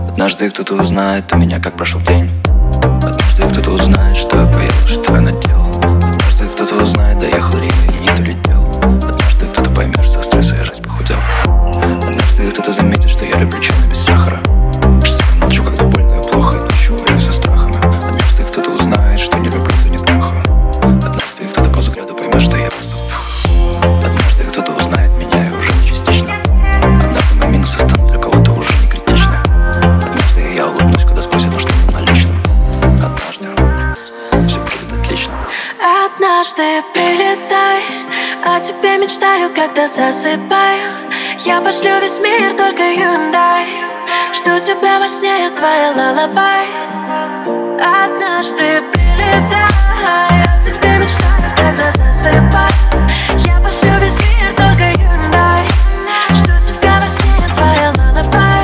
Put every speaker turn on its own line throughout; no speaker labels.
Однажды кто-то узнает у меня, как прошел день. Однажды кто-то узнает, что я поел, что я надел. Однажды кто-то узнает, доехал ли я и не долетел. Однажды кто-то поймет, что стресса я жить похудел. Однажды кто-то заметит, что я люблю чай без сахара. Что я молчу, когда больно и плохо, и ночью воюю со страхами. Однажды кто-то узнает, что не люблю, то не плохо. Однажды кто-то по взгляду поймет, что я просто однажды кто-то узнает меня и уже не частично. Однажды мои минусы станут для кого-то уже не критичны. Однажды я улыбнусь, когда спросят, что там на личном. Однажды все будет отлично.
Однажды прилетай, о тебе мечтаю, когда засыпаю. Я пошлю весь мир, только Hyundai. Жду тебя во сне, я твоя лалабай. Однажды прилетай, о тебе мечтаю, когда засыпаю. Я пошлю весь мир, только Hyundai. Жду тебя во сне, я твоя лалабай.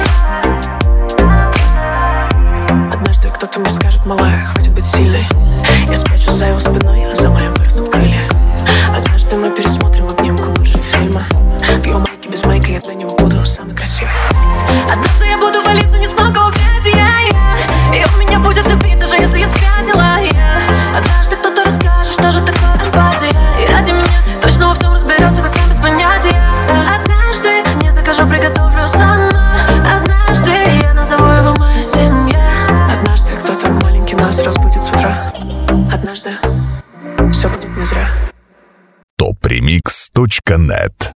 Однажды кто-то мне скажет: малая, хватит быть сильной. Я спрячусь за его спиной, а за моим вырастут крылья. Однажды мы пересмотрим в обнимку лучшие фильмы. В его майке без майка я для него буду самый красивый.
Однажды я буду валиться не с ног, а опять и он меня будет любить, даже если я спятила. Однажды кто-то расскажет, что же такое эмпатия. И ради меня точно во всем разберется, хоть сам без понятия. Однажды не закажу, приготовлю сама. Однажды я назову его моя семья.
Однажды кто-то маленький нас разбудит с утра. Однажды все будет не зря.
topremix.net